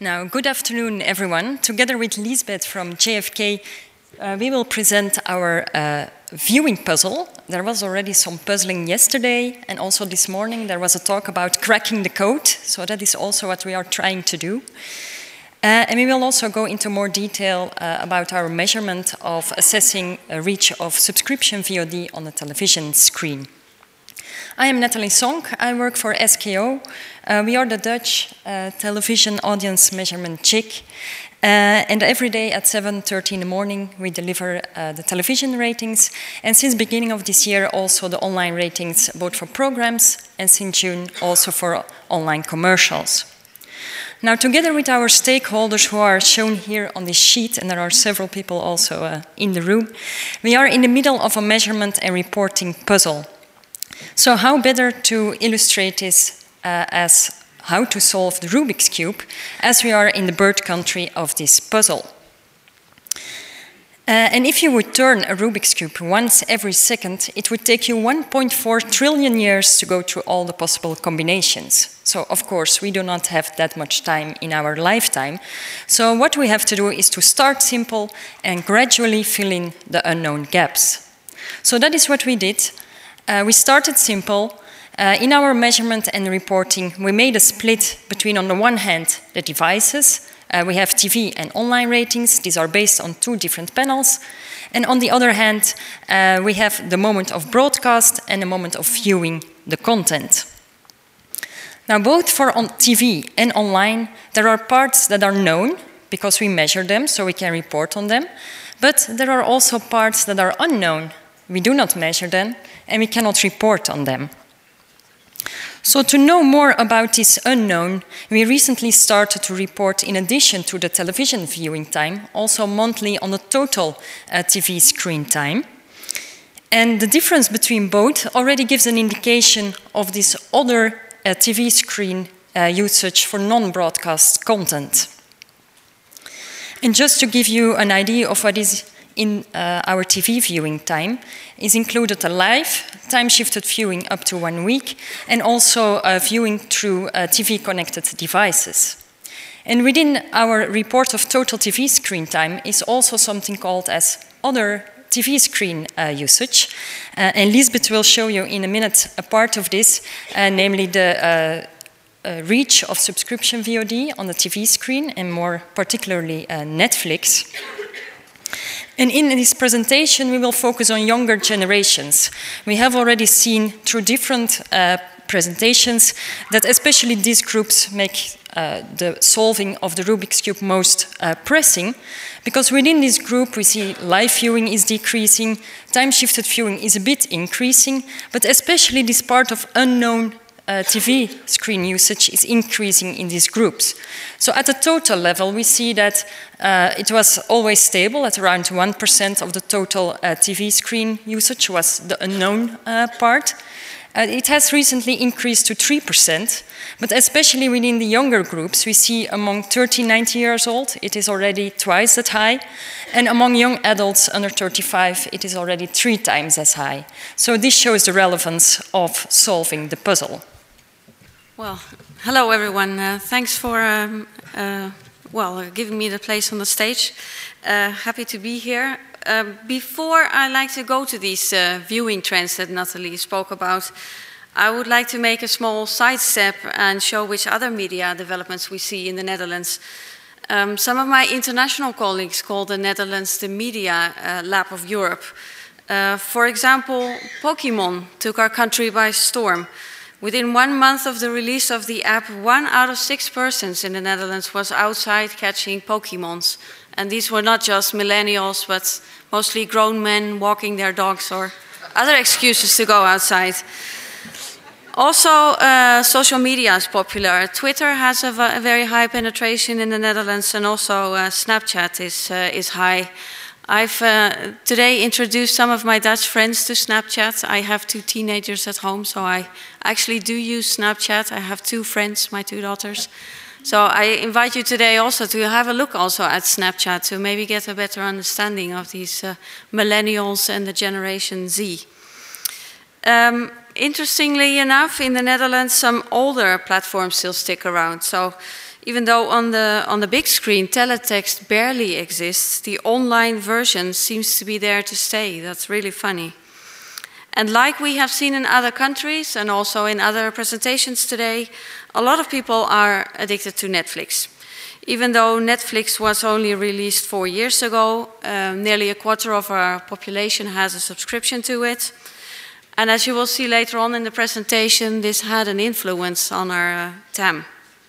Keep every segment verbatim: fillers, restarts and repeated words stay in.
Now, good afternoon, everyone. Together with Lisbeth from J F K, uh, we will present our uh, viewing puzzle. There was already some puzzling yesterday, and also this morning there was a talk about cracking the code, so that is also what we are trying to do. Uh, and we will also go into more detail uh, about our measurement of assessing a reach of subscription V O D on a television screen. I am Nathalie Sonk. I work for S K O. Uh, we are the Dutch uh, television audience measurement J I C. Uh, and every day at seven thirty in the morning, we deliver uh, the television ratings. And since the beginning of this year, also the online ratings, both for programs, and since June, also for online commercials. Now, together with our stakeholders who are shown here on this sheet, and there are several people also uh, in the room, we are in the middle of a measurement and reporting puzzle. So how better to illustrate this uh, as how to solve the Rubik's Cube, as we are in the bird country of this puzzle. Uh, and if you would turn a Rubik's Cube once every second, it would take you one point four trillion years to go through all the possible combinations. So, of course, we do not have that much time in our lifetime. So what we have to do is to start simple and gradually fill in the unknown gaps. So that is what we did. Uh, we started simple. Uh, in our measurement and reporting, we made a split between, on the one hand, the devices. Uh, we have T V and online ratings. These are based on two different panels. And on the other hand, uh, we have the moment of broadcast and the moment of viewing the content. Now, both for on T V and online, there are parts that are known because we measure them, so we can report on them. But there are also parts that are unknown. We do not measure them, and we cannot report on them. So to know more about this unknown, we recently started to report, in addition to the television viewing time, also monthly on the total uh, T V screen time. And the difference between both already gives an indication of this other uh, T V screen uh, usage for non-broadcast content. And just to give you an idea of what is in uh, our T V viewing time, is included a live, time-shifted viewing up to one week, and also uh, viewing through uh, T V-connected devices. And within our report of total T V screen time is also something called as other T V screen uh, usage. Uh, and Lisbeth will show you in a minute a part of this, uh, namely the uh, uh, reach of subscription V O D on the T V screen, and more particularly uh, Netflix. And in this presentation, we will focus on younger generations. We have already seen through different uh, presentations that especially these groups make uh, the solving of the Rubik's Cube most uh, pressing, because within this group we see live viewing is decreasing, time-shifted viewing is a bit increasing, but especially this part of unknown Uh, T V screen usage is increasing in these groups. So at a total level, we see that uh, it was always stable at around one percent of the total uh, T V screen usage was the unknown uh, part. Uh, it has recently increased to three percent, but especially within the younger groups, we see among thirty to ninety years old, it is already twice that high, and among young adults under thirty-five, it is already three times as high. So this shows the relevance of solving the puzzle. Well, hello everyone. Uh, thanks for um, uh, well uh, giving me the place on the stage. Uh, happy to be here. Uh, before I like to go to these uh, viewing trends that Nathalie spoke about, I would like to make a small sidestep and show which other media developments we see in the Netherlands. Um, some of my international colleagues call the Netherlands the media uh, lab of Europe. Uh, for example, Pokémon took our country by storm. Within one month of the release of the app, one out of six persons in the Netherlands was outside catching Pokémons. And these were not just millennials, but mostly grown men walking their dogs or other excuses to go outside. Also, uh, social media is popular. Twitter has a, a very high penetration in the Netherlands, and also uh, Snapchat is, uh, is high. I've uh, today introduced some of my Dutch friends to Snapchat. I have two teenagers at home, so I actually do use Snapchat. I have two friends, my two daughters. So I invite you today also to have a look also at Snapchat to maybe get a better understanding of these uh, millennials and the Generation Z. Um, interestingly enough, in the Netherlands, some older platforms still stick around. So Even though on the, on the big screen, teletext barely exists, the online version seems to be there to stay. That's really funny. And like we have seen in other countries and also in other presentations today, a lot of people are addicted to Netflix. Even though Netflix was only released four years ago, uh, nearly a quarter of our population has a subscription to it. And as you will see later on in the presentation, this had an influence on our uh, T A M.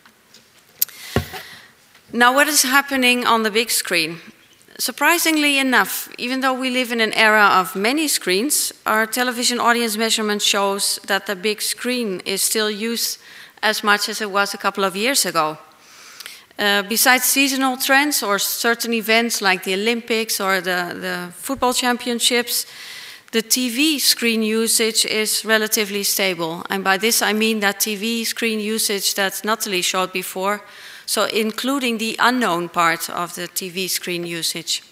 Now, what is happening on the big screen? Surprisingly enough, even though we live in an era of many screens, our television audience measurement shows that the big screen is still used as much as it was a couple of years ago. Uh, besides seasonal trends or certain events like the Olympics or the, the football championships, the T V screen usage is relatively stable. And by this I mean that T V screen usage that Natalie showed before, so including the unknown part of the T V screen usage.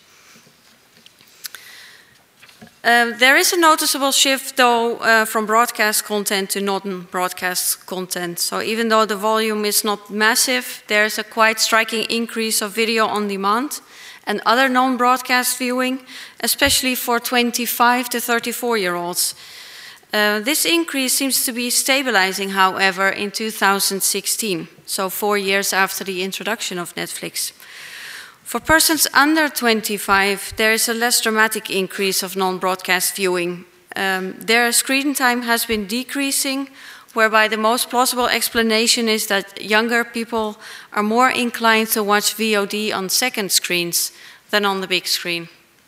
Uh, there is a noticeable shift, though, uh, from broadcast content to non-broadcast content. So even though the volume is not massive, there is a quite striking increase of video on demand and other non-broadcast viewing, especially for twenty-five to thirty-four-year-olds. Uh, this increase seems to be stabilizing, however, in two thousand sixteen, so four years after the introduction of Netflix. For persons under twenty-five, there is a less dramatic increase of non-broadcast viewing. Um, their screen time has been decreasing, whereby the most plausible explanation is that younger people are more inclined to watch V O D on second screens than on the big screen.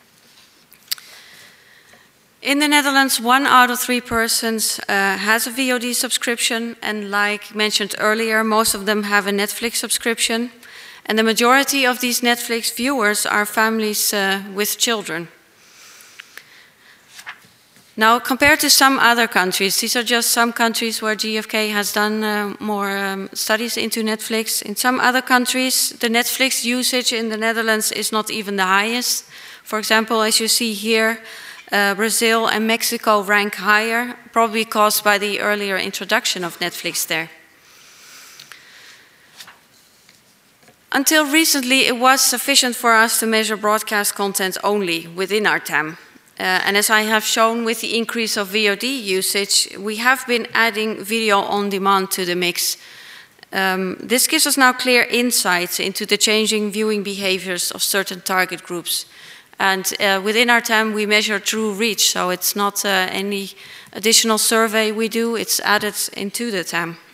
In the Netherlands, one out of three persons uh, has a V O D subscription, and like mentioned earlier, most of them have a Netflix subscription. And the majority of these Netflix viewers are families uh, with children. Now, compared to some other countries, these are just some countries where G F K has done uh, more um, studies into Netflix. In some other countries, the Netflix usage in the Netherlands is not even the highest. For example, as you see here, uh, Brazil and Mexico rank higher, probably caused by the earlier introduction of Netflix there. Until recently, it was sufficient for us to measure broadcast content only within our T A M. Uh, and as I have shown with the increase of V O D usage, we have been adding video on demand to the mix. Um, this gives us now clear insights into the changing viewing behaviors of certain target groups. And uh, within our T A M, we measure true reach, so it's not uh, any additional survey we do, it's added into the T A M.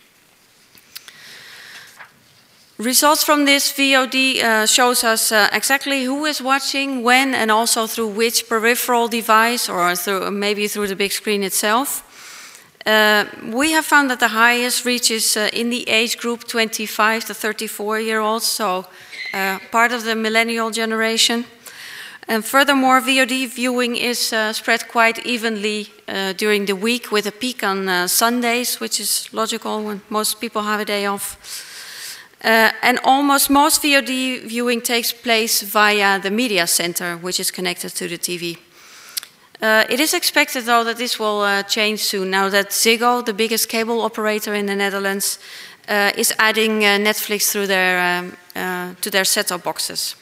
Results from this V O D uh, shows us uh, exactly who is watching, when, and also through which peripheral device, or through, maybe through the big screen itself. Uh, we have found that the highest reach is uh, in the age group twenty-five to thirty-four-year-olds, so uh, part of the millennial generation. And furthermore, V O D viewing is uh, spread quite evenly uh, during the week, with a peak on uh, Sundays, which is logical when most people have a day off. Uh, and almost most V O D viewing takes place via the media center, which is connected to the T V. Uh, it is expected, though, that this will uh, change soon, now that Ziggo, the biggest cable operator in the Netherlands, uh, is adding uh, Netflix through their, um, uh, to their set-top boxes.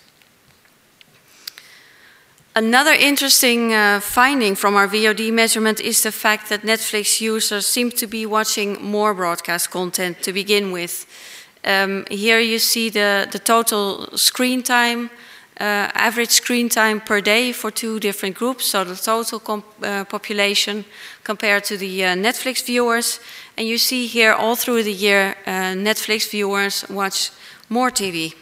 Another interesting uh, finding from our V O D measurement is the fact that Netflix users seem to be watching more broadcast content to begin with. Um, here you see the, the total screen time, uh, average screen time per day for two different groups, so the total comp uh, population compared to the uh, Netflix viewers. And you see here all through the year, uh, Netflix viewers watch more T V.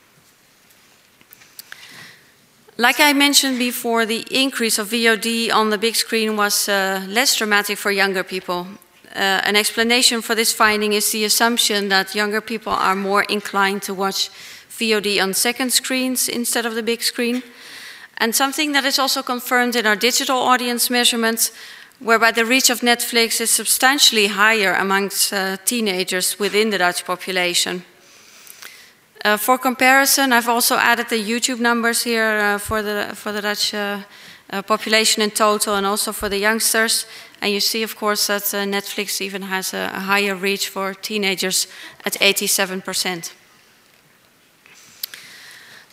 Like I mentioned before, the increase of V O D on the big screen was uh, less dramatic for younger people. Uh, an explanation for this finding is the assumption that younger people are more inclined to watch V O D on second screens instead of the big screen. And something that is also confirmed in our digital audience measurements, whereby the reach of Netflix is substantially higher amongst uh, teenagers within the Dutch population. Uh, for comparison, I've also added the YouTube numbers here uh, for the, for the Dutch uh, uh, population in total, and also for the youngsters. And you see, of course, that uh, Netflix even has a, a higher reach for teenagers at eighty-seven percent.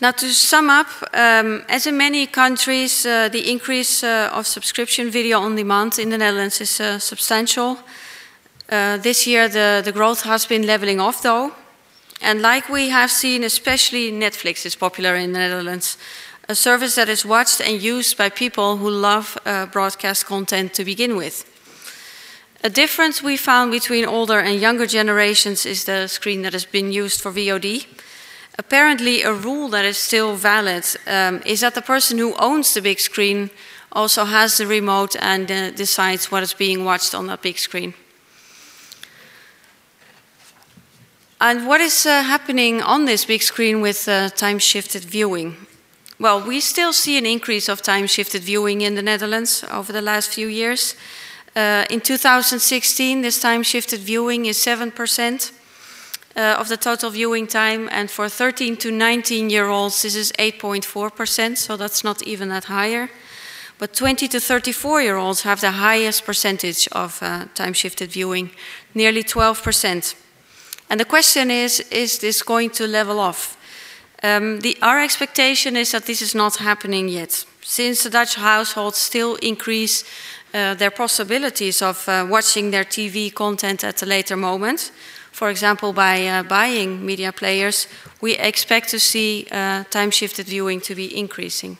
Now, to sum up, um, as in many countries, uh, the increase uh, of subscription video on demand in the Netherlands is uh, substantial. Uh, this year, the, the growth has been leveling off, though. And like we have seen, especially Netflix is popular in the Netherlands, a service that is watched and used by people who love uh, broadcast content to begin with. A difference we found between older and younger generations is the screen that has been used for V O D. Apparently, a rule that is still valid um, is that the person who owns the big screen also has the remote and uh, decides what is being watched on that big screen. And what is uh, happening on this big screen with uh, time-shifted viewing? Well, we still see an increase of time-shifted viewing in the Netherlands over the last few years. Uh, in two thousand sixteen, this time-shifted viewing is seven percent uh, of the total viewing time, and for thirteen to nineteen-year-olds, this is eight point four percent, so that's not even that higher. But twenty to thirty-four-year-olds have the highest percentage of uh, time-shifted viewing, nearly twelve percent. And the question is, is this going to level off? Um, the, our expectation is that this is not happening yet, since the Dutch households still increase uh, their possibilities of uh, watching their T V content at a later moment. For example, by uh, buying media players, we expect to see uh, time-shifted viewing to be increasing.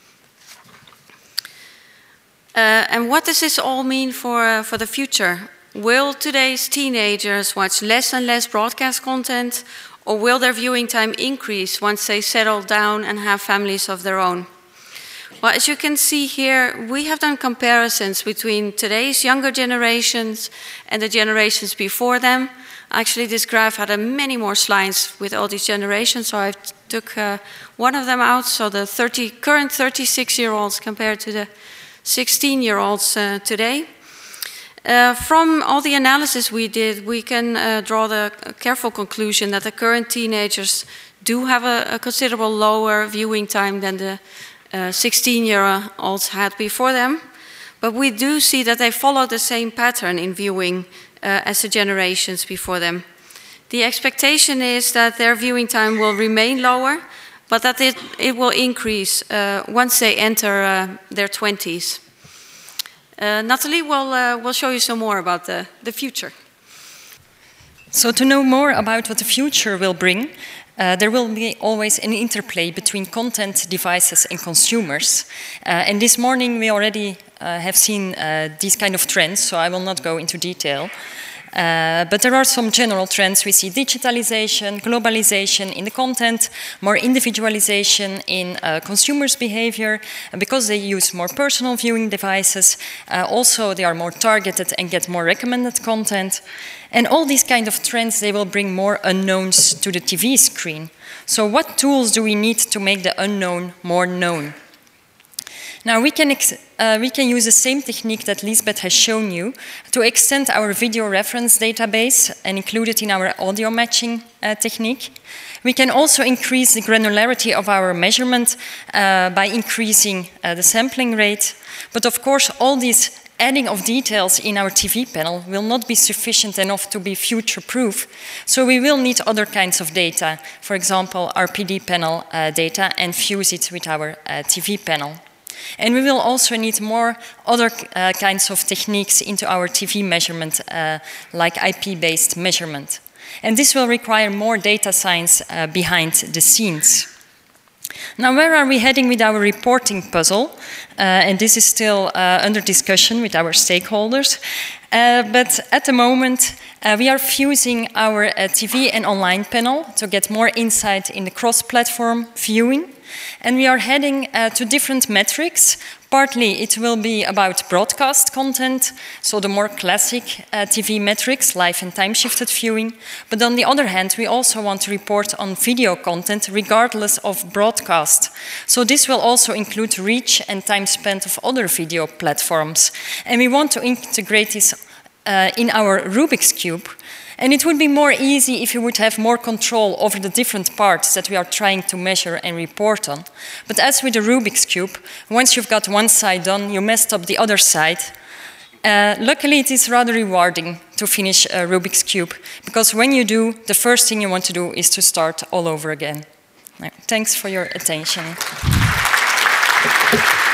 Uh, and what does this all mean for, uh, for the future? Will today's teenagers watch less and less broadcast content, or will their viewing time increase once they settle down and have families of their own? Well, as you can see here, we have done comparisons between today's younger generations and the generations before them. Actually, this graph had uh, many more slides with all these generations, so I took uh, one of them out. So the thirty, current thirty-six-year-olds compared to the sixteen-year-olds uh, today. Uh, from all the analysis we did, we can uh, draw the careful conclusion that the current teenagers do have a, a considerable lower viewing time than the sixteen-year-olds had before them. But we do see that they follow the same pattern in viewing uh, as the generations before them. The expectation is that their viewing time will remain lower, but that it, it will increase uh, once they enter uh, their twenties. Uh, Natalie will, uh, will show you some more about the, the future. So to know more about what the future will bring, uh, there will be always an interplay between content, devices and consumers. Uh, and this morning we already uh, have seen uh, these kind of trends, so I will not go into detail. Uh, but there are some general trends. We see digitalization, globalization in the content, more individualization in uh, consumers' behavior, and because they use more personal viewing devices, uh, also they are more targeted and get more recommended content. And all these kind of trends, they will bring more unknowns to the T V screen. So what tools do we need to make the unknown more known? Now, we can, ex uh, we can use the same technique that Lisbeth has shown you to extend our video reference database and include it in our audio matching uh, technique. We can also increase the granularity of our measurement uh, by increasing uh, the sampling rate. But of course, all these adding of details in our T V panel will not be sufficient enough to be future-proof. So we will need other kinds of data, for example, R P D panel uh, data, and fuse it with our uh, T V panel. And we will also need more other uh, kinds of techniques into our T V measurement, uh, like I P-based measurement. And this will require more data science uh, behind the scenes. Now, where are we heading with our reporting puzzle? Uh, and this is still uh, under discussion with our stakeholders. Uh, but at the moment, uh, we are fusing our uh, T V and online panel to get more insight in the cross-platform viewing. And we are heading uh, to different metrics. Partly it will be about broadcast content, so the more classic uh, T V metrics, live and time-shifted viewing. But on the other hand, we also want to report on video content regardless of broadcast. So this will also include reach and time spent of other video platforms. And we want to integrate this uh, in our Rubik's Cube. And it would be more easy if you would have more control over the different parts that we are trying to measure and report on. But as with the Rubik's Cube, once you've got one side done, you messed up the other side. Uh, luckily, it is rather rewarding to finish a Rubik's Cube, because when you do, the first thing you want to do is to start all over again. Thanks for your attention.